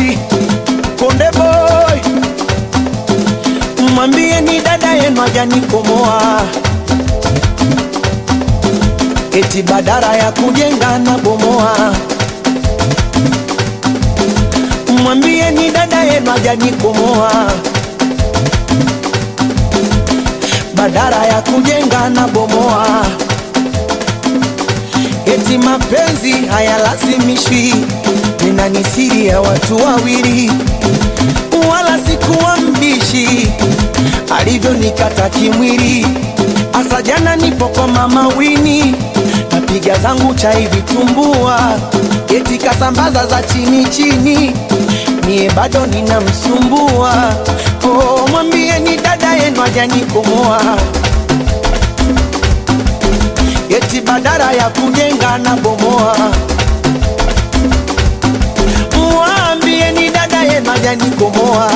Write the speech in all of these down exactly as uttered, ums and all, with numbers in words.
wawili. Konde boy, mwambie ni dada yenu hajanikomoa, eti badala ya kujenga na bomoa. Mwambie ni dada yenu hajanikomoa, badala ya kujenga na bomoa. Eti mapenzi hayalazimishwi, nina ni siri ya watu wawili, wala sikuwa mbishi alivyo nikata kimwili. Asa jana nipo kwa mama Wini, napiga zangu chai vitumbua, eti kasambaza za chini chini, mie bado ninamsumbua. Oh, mwambie ni dada yenu hajanikomoa, eti badala ya kujenga na bomoa. Mwambie ni dada yenu hajanikomoa,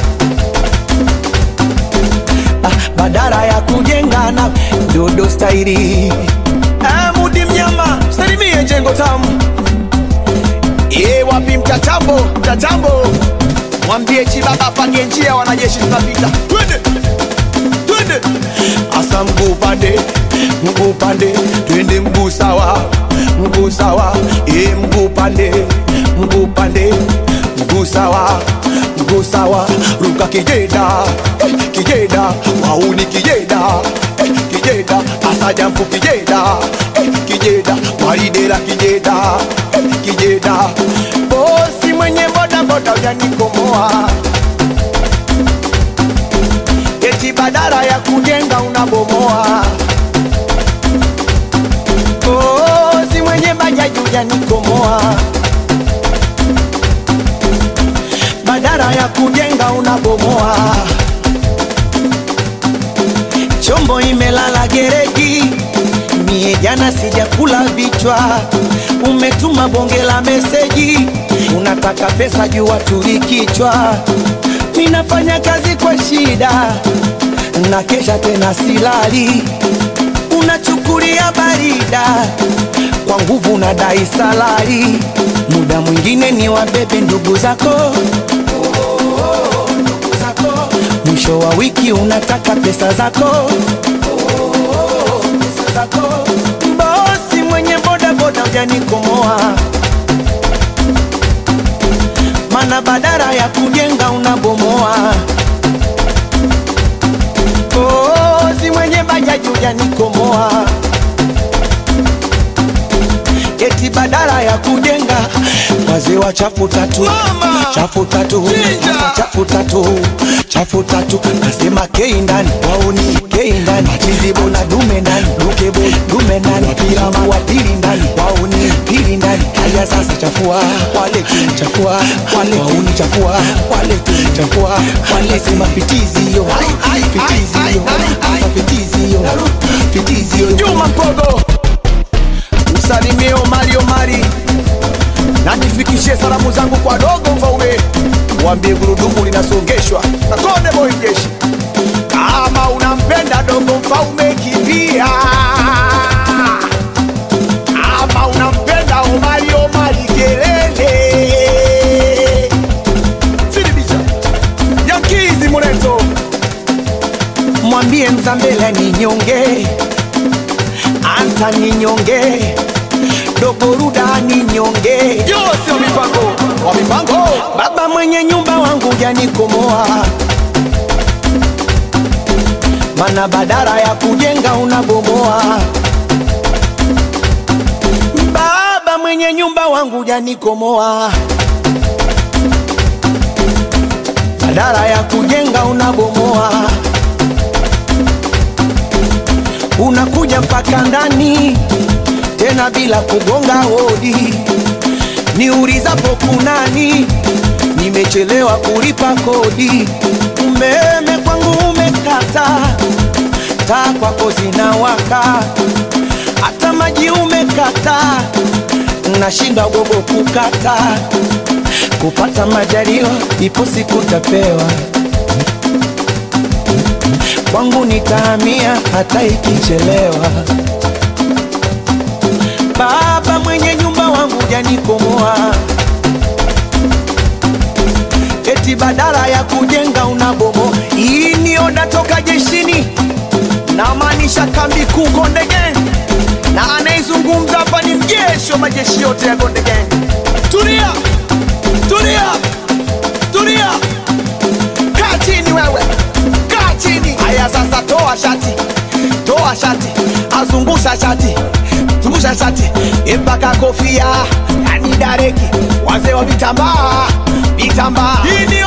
ah, badala ya kujenga na dodo stairi. Ah, Mudi Mnyama, salimie jengo tamu. Ye wapi mtatambo, mtatambo. Mwambie Chibaba pange njia, wanajeshi tunapita. Twende, twende. Asa mguu pande, mguu pande, twende mguu sawa, mguu sawa. Ye mguu pande, mguu pande, mguu sawa, mguu sawa. Ruka kijeda, eh, kijeda, wauni kijeda, eh, kijeda. Asa jampu kijeda, eh, kijeda, waridela kijeda, eh, kijeda. Bosi mwenye boda boda hajanikomoa, eti badala ya kujenga unabomoa. Bosi mwenye bajaji hajanikomoa, badala ya kujenga unabomoa. Chombo imelala gereji, mie jana sijakula vichwa. Umetuma bonge la meseji, unataka pesa juu watuli kichwa. Minafanya kazi kwa shida, na kesha tena silali. Unachukulia barida, kwa nguvu na dai salari. Muda mwingine ni wabebe ndugu zako, mwisho wa wiki unataka pesa zako, pesa zako. Bosi mwenye boda boda hajanikomoa, mana badala ya kujenga unabomoa. Bosi mwenye bajaji hajanikomoa, eti badala ya kujenga. Wazee wa chafu tatu, chafu tatu, asa chafu tatu, chafu tatu. Nasema kei ndani, wauni kei ndani, chizibo na dume ndani, lukebo dume ndani, piramu wa pili ndani, wauni pili ndani. Haya sasa chafua, wale chafua, wale wauni chafua, wale chafua, wale sema fitizi yo, fitizi yo, asa fitizi yo, fitizi yo. Juma Mpogo, usalimie Omari Omari, na nifikishie salamu zangu kwa dogo Mfaume, waambie gurudumu linasongeshwa na Konde Boy jeshi. Kama unampenda dogo Mfaume kimbia, kama unampenda Omari Omari kelele. Sidibisha Yankizi Muleto, mwambie Mzambela ni nyonge, Anta ni nyonge, dogo Ruda ni nyonge. Yose wa mipango, wa mipango. Baba mwenye nyumba wangu hajanikomoa, mana badala ya kujenga unabomoa. Baba mwenye nyumba wangu hajanikomoa, badala ya kujenga unabomoa. Unakuja mpaka ndani tena bila kugonga hodi, niulizapo kunani, nimechelewa kulipa kodi. Umeme kwangu umekata, taa kwako zinawaka, hata maji umekata, nashinda gogo kukata. Kupata majaliwa ipo siku tapewa, kwangu nitahamia hata ikichelewa. Baba mwenye nyumba wangu hajanikomoa, eti badala ya kujenga unabomo. Hii ni oda toka jeshini, na maanisha kambi kuu Konde Gang, na anaizungumza hapa ni mjeshi wa majeshi yote ya Konde Gang. Tulia, tulia, tulia, kaa chini wewe, kaa chini. Haya sasa, toa shati, toa shati, azungusha shati, zungusha shati, mpaka kofia, yani dareki, wazee wa vitambaa, vitambaa. Hii ni